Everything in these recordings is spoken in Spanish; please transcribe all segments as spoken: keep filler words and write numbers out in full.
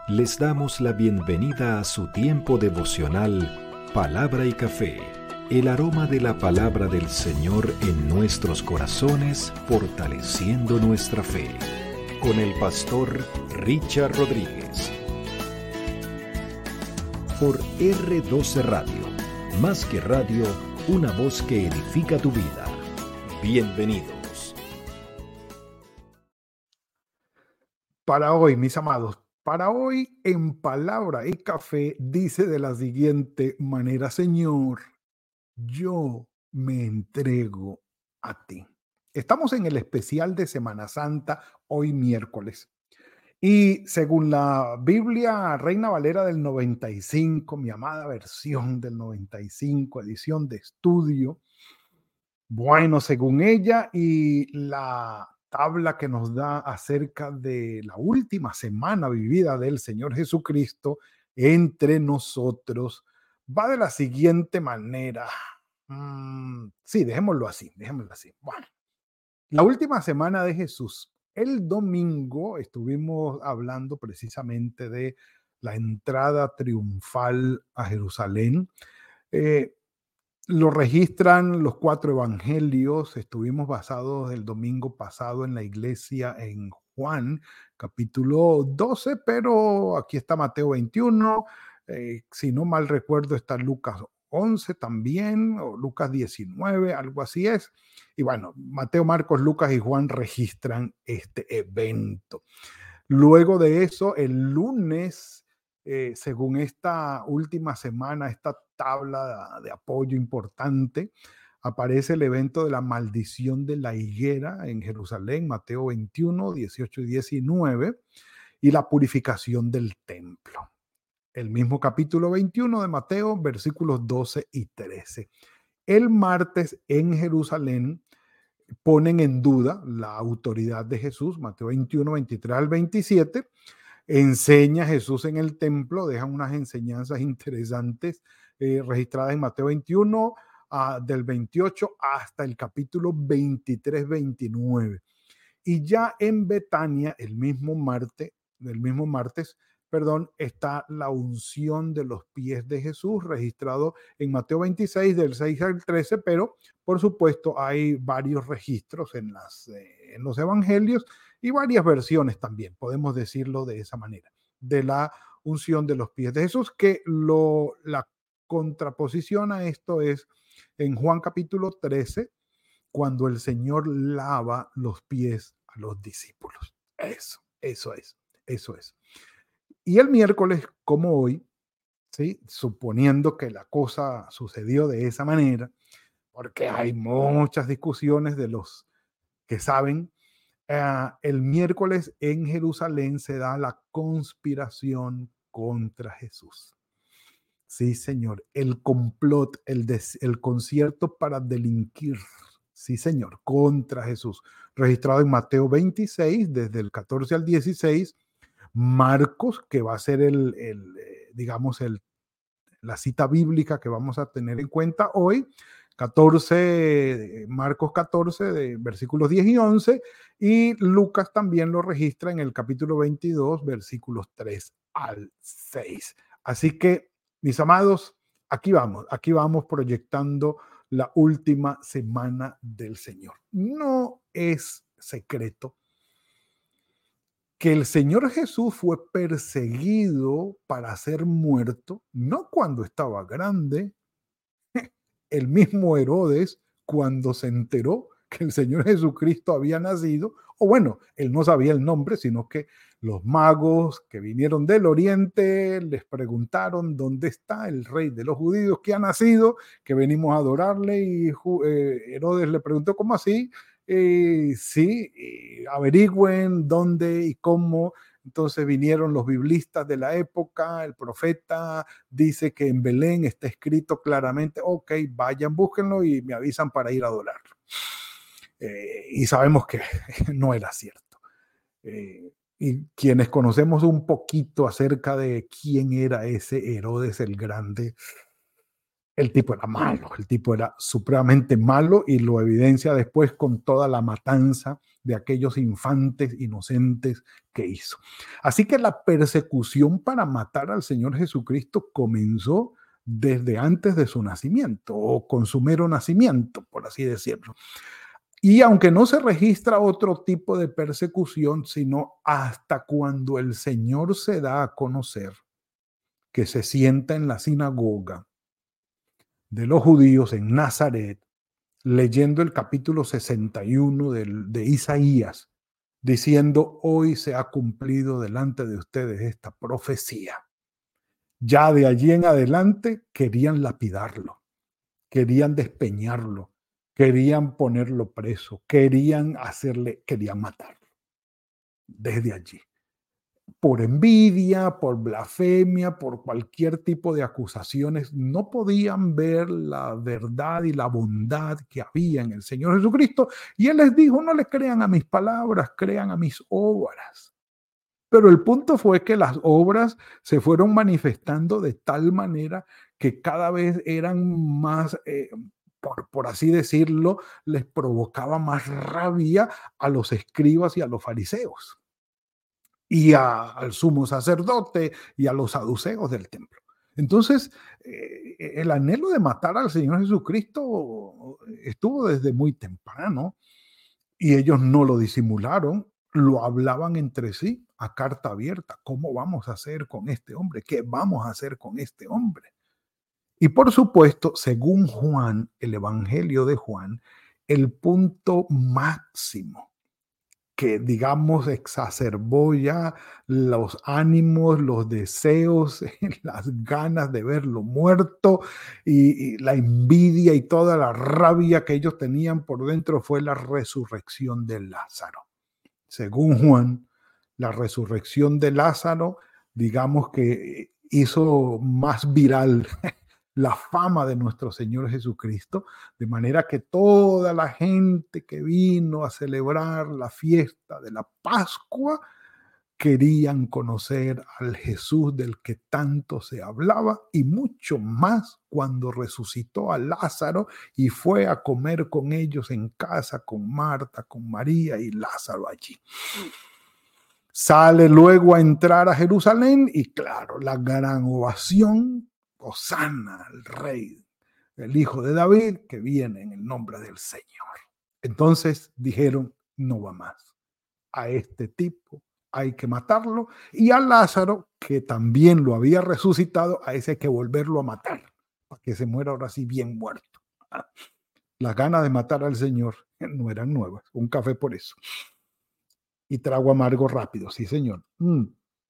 Les damos la bienvenida a su tiempo devocional Palabra y Café, el aroma de la palabra del Señor en nuestros corazones, fortaleciendo nuestra fe. Con el pastor Richard Rodríguez. Por erre doce Radio, más que radio, una voz que edifica tu vida. Bienvenidos. Para hoy, mis amados, para hoy en Palabra y Café dice de la siguiente manera: Señor, yo me entrego a ti. Estamos en el especial de Semana Santa, hoy miércoles. Y según la Biblia Reina Valera del noventa y cinco, mi amada versión del noventa y cinco, edición de estudio, bueno, según ella y la tabla que nos da acerca de la última semana vivida del Señor Jesucristo entre nosotros, va de la siguiente manera. Mm, sí, dejémoslo así, dejémoslo así. Bueno, la última semana de Jesús. El domingo estuvimos hablando precisamente de la entrada triunfal a Jerusalén. Eh, lo registran los cuatro evangelios. Estuvimos basados el domingo pasado en la iglesia en Juan, capítulo doce, pero aquí está Mateo veintiuno. Eh, si no mal recuerdo, está Lucas once también, o Lucas diecinueve, algo así es. Y bueno, Mateo, Marcos, Lucas y Juan registran este evento. Luego de eso, el lunes, eh, según esta última semana, esta tabla de, de apoyo importante, aparece el evento de la maldición de la higuera en Jerusalén, Mateo veintiuno, dieciocho y diecinueve, y la purificación del templo. El mismo capítulo veintiuno de Mateo, versículos doce y trece. El martes en Jerusalén ponen en duda la autoridad de Jesús, Mateo veintiuno, veintitrés al veintisiete. Enseña Jesús en el templo, dejan unas enseñanzas interesantes eh, registradas en Mateo veintiuno, uh, del veintiocho hasta el capítulo veintitrés, veintinueve. Y ya en Betania, el mismo martes, el mismo martes, perdón, está la unción de los pies de Jesús, registrado en Mateo veintiséis, del seis al trece, pero por supuesto hay varios registros en, las, eh, en los evangelios y varias versiones también, podemos decirlo de esa manera, de la unción de los pies de Jesús, que lo, la contraposición a esto es en Juan capítulo trece, cuando el Señor lava los pies a los discípulos. Eso, eso es, eso es. Y el miércoles, como hoy, ¿sí? Suponiendo que la cosa sucedió de esa manera, porque hay muchas discusiones de los que saben, uh, el miércoles en Jerusalén se da la conspiración contra Jesús. Sí, señor, el complot, el, des, el concierto para delinquir, sí, señor, contra Jesús, registrado en Mateo veintiséis, desde el catorce al dieciséis, Marcos, que va a ser el, el eh, digamos, el, la cita bíblica que vamos a tener en cuenta hoy, catorce, Marcos catorce, de versículos diez y once, y Lucas también lo registra en el capítulo veintidós, versículos tres al seis. Así que, mis amados, aquí vamos, aquí vamos proyectando la última semana del Señor. No es secreto que el Señor Jesús fue perseguido para ser muerto, no cuando estaba grande. El mismo Herodes, cuando se enteró que el Señor Jesucristo había nacido, o bueno, él no sabía el nombre, sino que los magos que vinieron del oriente les preguntaron dónde está el rey de los judíos que ha nacido, que venimos a adorarle, y eh, Herodes le preguntó, ¿cómo así? Eh, sí, eh, averigüen dónde y cómo. Entonces vinieron los biblistas de la época, el profeta dice que en Belén está escrito claramente, ok, vayan, búsquenlo y me avisan para ir a adorarlo. Eh, y sabemos que no era cierto. Eh, y quienes conocemos un poquito acerca de quién era ese Herodes el Grande, el tipo era malo, el tipo era supremamente malo y lo evidencia después con toda la matanza de aquellos infantes inocentes que hizo. Así que la persecución para matar al Señor Jesucristo comenzó desde antes de su nacimiento o con su mero nacimiento, por así decirlo. Y aunque no se registra otro tipo de persecución, sino hasta cuando el Señor se da a conocer, que se sienta en la sinagoga de los judíos en Nazaret, leyendo el capítulo sesenta y uno de, de Isaías, diciendo: hoy se ha cumplido delante de ustedes esta profecía. Ya de allí en adelante querían lapidarlo, querían despeñarlo, querían ponerlo preso, querían hacerle, querían matarlo. Desde allí. Por envidia, por blasfemia, por cualquier tipo de acusaciones, no podían ver la verdad y la bondad que había en el Señor Jesucristo. Y Él les dijo: no le crean a mis palabras, crean a mis obras. Pero el punto fue que las obras se fueron manifestando de tal manera que cada vez eran más, eh, por, por así decirlo, les provocaba más rabia a los escribas y a los fariseos, y a, al sumo sacerdote y a los saduceos del templo. Entonces, eh, el anhelo de matar al Señor Jesucristo estuvo desde muy temprano, y ellos no lo disimularon, lo hablaban entre sí a carta abierta. ¿Cómo vamos a hacer con este hombre? ¿Qué vamos a hacer con este hombre? Y por supuesto, según Juan, el Evangelio de Juan, el punto máximo que, digamos, exacerbó ya los ánimos, los deseos, las ganas de verlo muerto, y, y la envidia y toda la rabia que ellos tenían por dentro, fue la resurrección de Lázaro. Según Juan, la resurrección de Lázaro, digamos que hizo más viral la fama de nuestro Señor Jesucristo, de manera que toda la gente que vino a celebrar la fiesta de la Pascua querían conocer al Jesús del que tanto se hablaba, y mucho más cuando resucitó a Lázaro y fue a comer con ellos en casa, con Marta, con María y Lázaro allí. Sale luego a entrar a Jerusalén y, claro, la gran ovación: Hosana al Rey, el Hijo de David, que viene en el nombre del Señor. Entonces dijeron: no va más. A este tipo hay que matarlo, y a Lázaro, que también lo había resucitado, a ese hay que volverlo a matar, para que se muera ahora sí bien muerto. Las ganas de matar al Señor no eran nuevas. Un café por eso. Y trago amargo rápido, sí señor. Mm.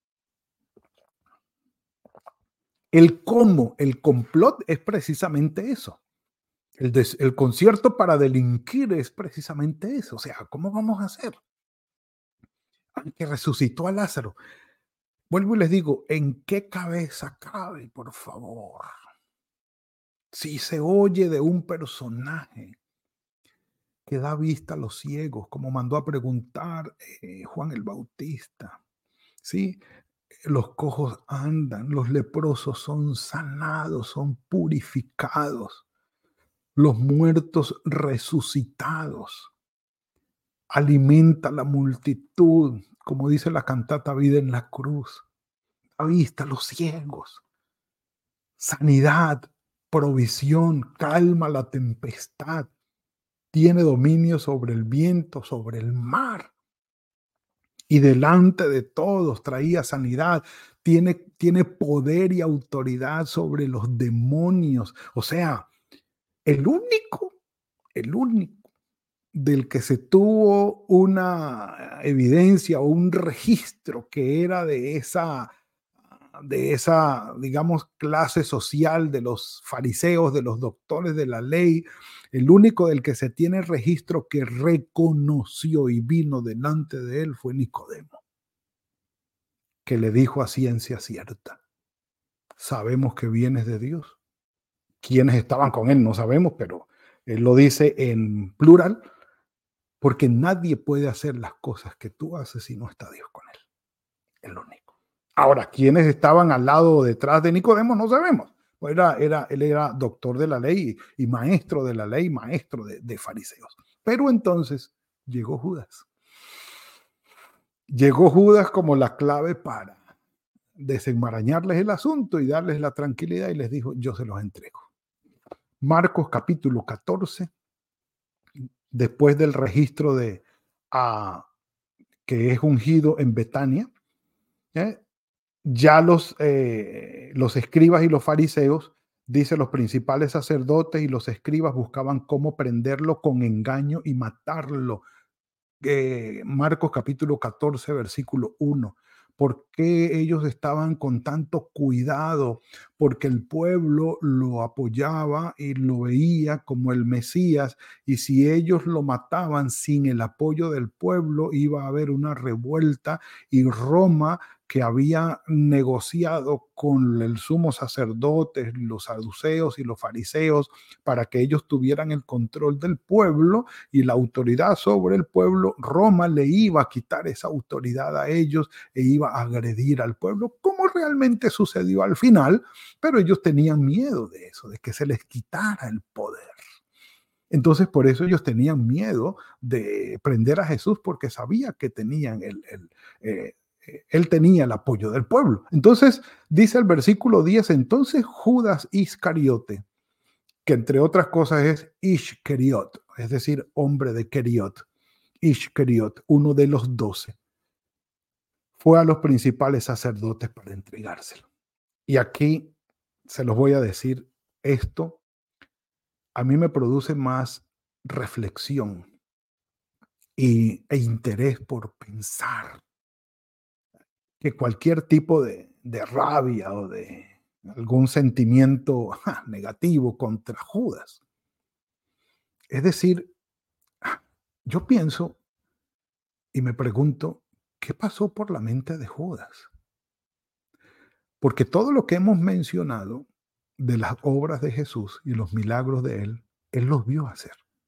El cómo, el complot es precisamente eso. El, des, el concierto para delinquir es precisamente eso. O sea, ¿cómo vamos a hacer? Al que resucitó a Lázaro. Vuelvo y les digo: ¿en qué cabeza cabe, por favor? Si se oye de un personaje que da vista a los ciegos, como mandó a preguntar eh, Juan el Bautista, ¿sí? Los cojos andan, los leprosos son sanados, son purificados, los muertos resucitados, alimenta la multitud, como dice la cantata Vida en la Cruz, da vista a los ciegos, sanidad, provisión, calma la tempestad, tiene dominio sobre el viento, sobre el mar. Y delante de todos traía sanidad, tiene, tiene poder y autoridad sobre los demonios. O sea, el único, el único del que se tuvo una evidencia o un registro que era de esa, de esa, digamos, clase social de los fariseos, de los doctores de la ley, el único del que se tiene registro que reconoció y vino delante de él fue Nicodemo, que le dijo a ciencia cierta: sabemos que vienes de Dios. ¿Quiénes estaban con él? No sabemos, pero él lo dice en plural, porque nadie puede hacer las cosas que tú haces si no está Dios con él. El único. Ahora, ¿quiénes estaban al lado o detrás de Nicodemo? No sabemos. Era, era, él era doctor de la ley y maestro de la ley, maestro de, de fariseos. Pero entonces llegó Judas. Llegó Judas como la clave para desenmarañarles el asunto y darles la tranquilidad y les dijo, yo se los entrego. Marcos capítulo catorce, después del registro de ah, que es ungido en Betania, ¿eh? ya los, eh, los escribas y los fariseos, dice, los principales sacerdotes y los escribas buscaban cómo prenderlo con engaño y matarlo. Eh, Marcos capítulo catorce, versículo uno. ¿Por qué ellos estaban con tanto cuidado? Porque el pueblo lo apoyaba y lo veía como el Mesías, y si ellos lo mataban sin el apoyo del pueblo, iba a haber una revuelta, y Roma, que había negociado con el sumo sacerdote, los saduceos y los fariseos, para que ellos tuvieran el control del pueblo y la autoridad sobre el pueblo, Roma le iba a quitar esa autoridad a ellos e iba a agredir al pueblo, como realmente sucedió al final, pero ellos tenían miedo de eso, de que se les quitara el poder. Entonces, por eso ellos tenían miedo de prender a Jesús, porque sabía que tenían el, el eh, él tenía el apoyo del pueblo. Entonces, dice el versículo diez, entonces Judas Iscariote, que entre otras cosas es Ishkeriot, es decir, hombre de Keriot, Ishkeriot, uno de los doce, fue a los principales sacerdotes para entregárselo. Y aquí se los voy a decir, esto a mí me produce más reflexión y, e interés por pensar que cualquier tipo de, de rabia o de algún sentimiento ja, negativo contra Judas. Es decir, yo pienso y me pregunto, ¿qué pasó por la mente de Judas? Porque todo lo que hemos mencionado de las obras de Jesús y los milagros de él, él los vio hacer.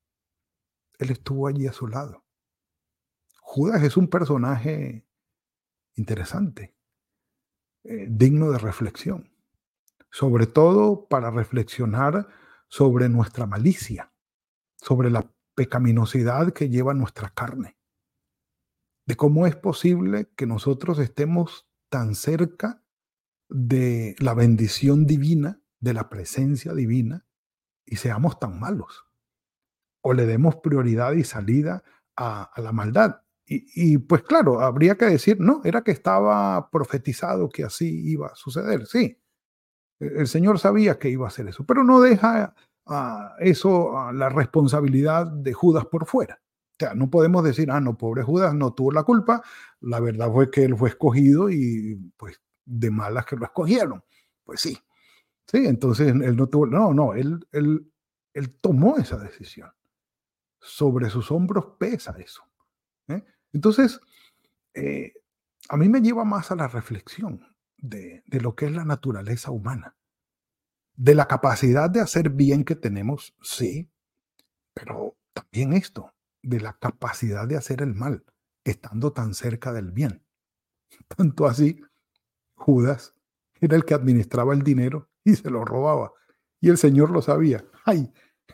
Él estuvo allí a su lado. Judas es un personaje interesante, eh, digno de reflexión, sobre todo para reflexionar sobre nuestra malicia, sobre la pecaminosidad que lleva nuestra carne, de cómo es posible que nosotros estemos tan cerca de la bendición divina, de la presencia divina, y seamos tan malos, o le demos prioridad y salida a, a la maldad. Y, y pues claro, habría que decir, no, era que estaba profetizado que así iba a suceder. Sí, el Señor sabía que iba a hacer eso, pero no deja a eso, a la responsabilidad de Judas por fuera. O sea, no podemos decir, ah, no, pobre Judas no tuvo la culpa. La verdad fue que él fue escogido y pues de malas que lo escogieron. Pues sí, sí, entonces él no tuvo, no, no, él, él, él tomó esa decisión. Sobre sus hombros pesa eso. ¿eh? Entonces, eh, a mí me lleva más a la reflexión de, de lo que es la naturaleza humana, de la capacidad de hacer bien que tenemos, sí, pero también esto, de la capacidad de hacer el mal, estando tan cerca del bien. Tanto así, Judas era el que administraba el dinero y se lo robaba. Y el Señor lo sabía. ¡Ay!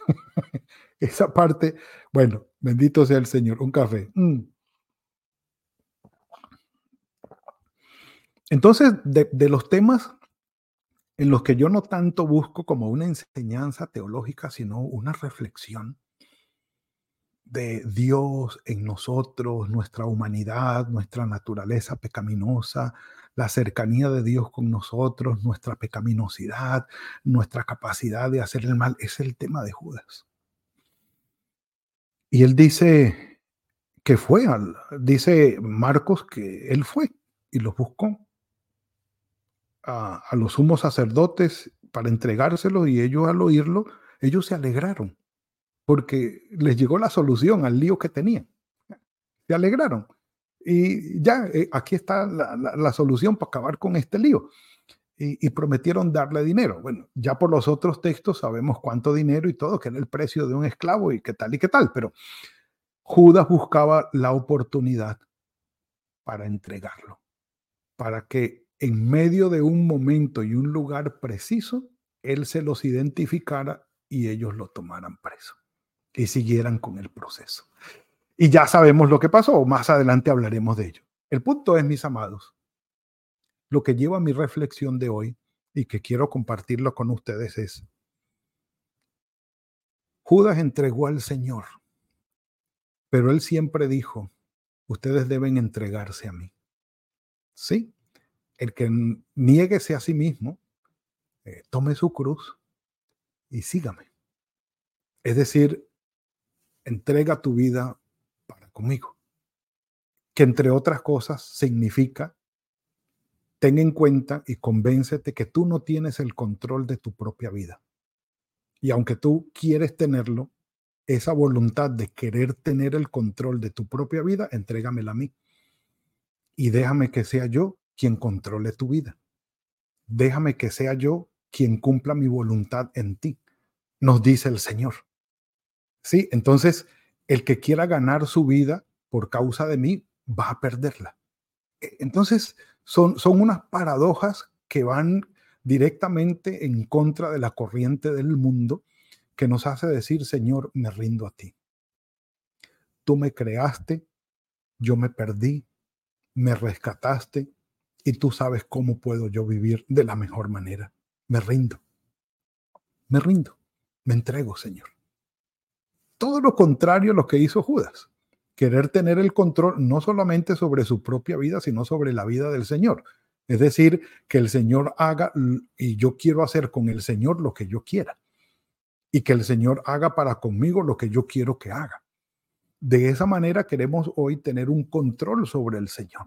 Esa parte, bueno, bendito sea el Señor. Un café. Mm. Entonces, de, de los temas en los que yo no tanto busco como una enseñanza teológica, sino una reflexión de Dios en nosotros, nuestra humanidad, nuestra naturaleza pecaminosa, la cercanía de Dios con nosotros, nuestra pecaminosidad, nuestra capacidad de hacer el mal, es el tema de Judas. Y él dice que fue, al, dice Marcos que él fue y los buscó a, a los sumos sacerdotes para entregárselos, y ellos al oírlo, ellos se alegraron porque les llegó la solución al lío que tenían. Se alegraron. Y ya, eh, aquí está la, la, la solución para acabar con este lío. Y, y prometieron darle dinero. Bueno, ya por los otros textos sabemos cuánto dinero y todo, que era el precio de un esclavo y qué tal y qué tal. Pero Judas buscaba la oportunidad para entregarlo, para que en medio de un momento y un lugar preciso, él se los identificara y ellos lo tomaran preso y siguieran con el proceso. Y ya sabemos lo que pasó, más adelante hablaremos de ello. El punto es, mis amados, lo que lleva a mi reflexión de hoy y que quiero compartirlo con ustedes es, Judas entregó al Señor, pero él siempre dijo, ustedes deben entregarse a mí. Sí, el que n- niéguese a sí mismo, eh, tome su cruz y sígame. Es decir, entrega tu vida para conmigo, que entre otras cosas significa, ten en cuenta y convéncete que tú no tienes el control de tu propia vida. Y aunque tú quieres tenerlo, esa voluntad de querer tener el control de tu propia vida, entrégamela a mí y déjame que sea yo quien controle tu vida. Déjame que sea yo quien cumpla mi voluntad en ti, nos dice el Señor. Sí, entonces el que quiera ganar su vida por causa de mí va a perderla. E- Entonces son, son unas paradojas que van directamente en contra de la corriente del mundo que nos hace decir, Señor, me rindo a ti. Tú me creaste, yo me perdí, me rescataste y tú sabes cómo puedo yo vivir de la mejor manera. Me rindo, me rindo, me entrego, Señor. Todo lo contrario a lo que hizo Judas. Querer tener el control no solamente sobre su propia vida, sino sobre la vida del Señor. Es decir, que el Señor haga l- y yo quiero hacer con el Señor lo que yo quiera y que el Señor haga para conmigo lo que yo quiero que haga. De esa manera queremos hoy tener un control sobre el Señor.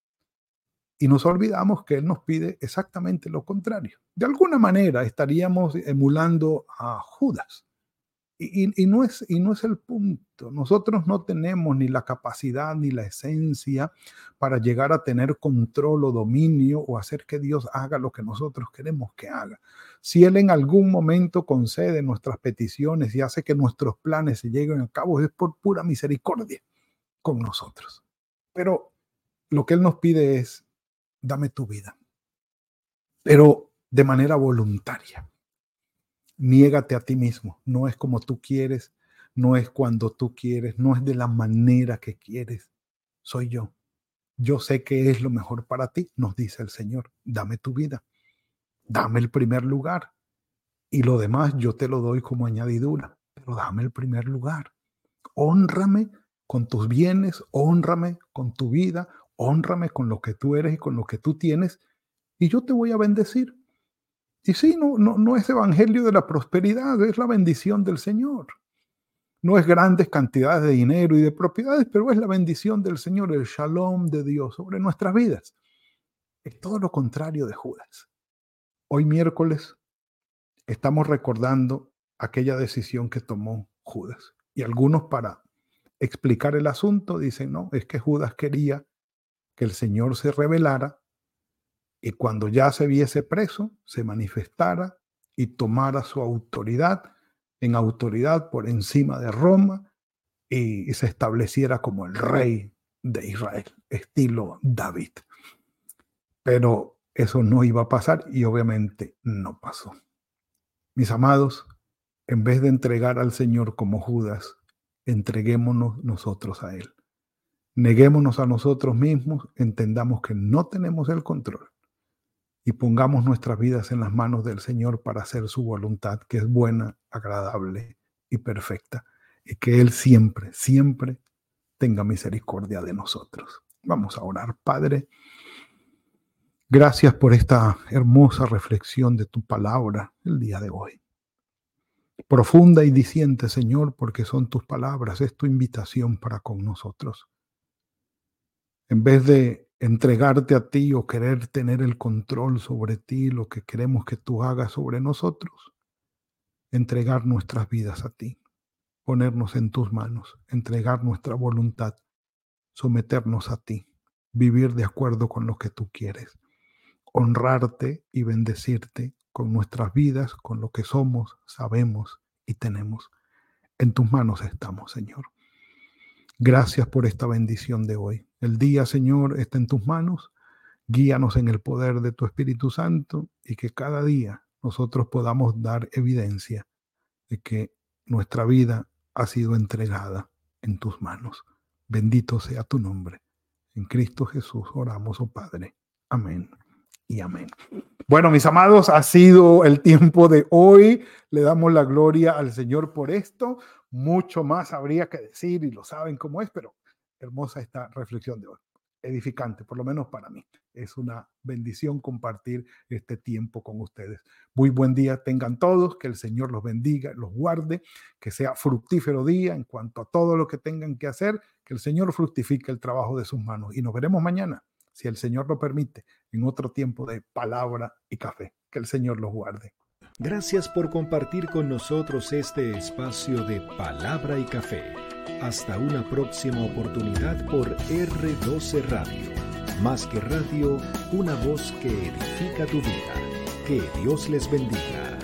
Y nos olvidamos que Él nos pide exactamente lo contrario. De alguna manera estaríamos emulando a Judas. Y, y- y no es, y no es el punto. Nosotros no tenemos ni la capacidad ni la esencia para llegar a tener control o dominio o hacer que Dios haga lo que nosotros queremos que haga. Si Él en algún momento concede nuestras peticiones y hace que nuestros planes se lleguen a cabo, es por pura misericordia con nosotros. Pero lo que Él nos pide es, dame tu vida, pero de manera voluntaria. Niégate a ti mismo. No es como tú quieres, no es cuando tú quieres, no es de la manera que quieres. Soy yo. Yo sé que es lo mejor para ti, nos dice el Señor. Dame tu vida, dame el primer lugar y lo demás yo te lo doy como añadidura, pero dame el primer lugar. Hónrame con tus bienes, hónrame con tu vida, hónrame con lo que tú eres y con lo que tú tienes y yo te voy a bendecir. Y sí, no, no, no es evangelio de la prosperidad, es la bendición del Señor. No es grandes cantidades de dinero y de propiedades, pero es la bendición del Señor, el shalom de Dios sobre nuestras vidas. Es todo lo contrario de Judas. Hoy miércoles estamos recordando aquella decisión que tomó Judas. Y algunos para explicar el asunto dicen, no, es que Judas quería que el Señor se revelara y cuando ya se viese preso, se manifestara y tomara su autoridad en autoridad por encima de Roma y, y se estableciera como el rey de Israel, estilo David. Pero eso no iba a pasar y obviamente no pasó. Mis amados, en vez de entregar al Señor como Judas, entreguémonos nosotros a Él. Neguémonos a nosotros mismos, entendamos que no tenemos el control y pongamos nuestras vidas en las manos del Señor para hacer su voluntad, que es buena, agradable y perfecta, y que Él siempre, siempre tenga misericordia de nosotros. Vamos a orar. Padre, gracias por esta hermosa reflexión de tu palabra el día de hoy. Profunda y diciente, Señor, porque son tus palabras, es tu invitación para con nosotros. En vez de entregarte a ti o querer tener el control sobre ti, lo que queremos que tú hagas sobre nosotros, entregar nuestras vidas a ti, ponernos en tus manos, entregar nuestra voluntad, someternos a ti, vivir de acuerdo con lo que tú quieres, honrarte y bendecirte con nuestras vidas, con lo que somos, sabemos y tenemos. En tus manos estamos, Señor. Gracias por esta bendición de hoy. El día, Señor, está en tus manos. Guíanos en el poder de tu Espíritu Santo y que cada día nosotros podamos dar evidencia de que nuestra vida ha sido entregada en tus manos. Bendito sea tu nombre. En Cristo Jesús oramos, oh Padre. Amén y amén. Bueno, mis amados, ha sido el tiempo de hoy. Le damos la gloria al Señor por esto. Mucho más habría que decir y lo saben cómo es, pero hermosa esta reflexión de hoy. Edificante, por lo menos para mí. Es una bendición compartir este tiempo con ustedes. Muy buen día tengan todos, que el Señor los bendiga, los guarde, que sea fructífero día en cuanto a todo lo que tengan que hacer, que el Señor fructifique el trabajo de sus manos. Y nos veremos mañana, si el Señor lo permite, en otro tiempo de palabra y café. Que el Señor los guarde. Gracias por compartir con nosotros este espacio de palabra y café. Hasta una próxima oportunidad por erre doce Radio. Más que radio, una voz que edifica tu vida. Que Dios les bendiga.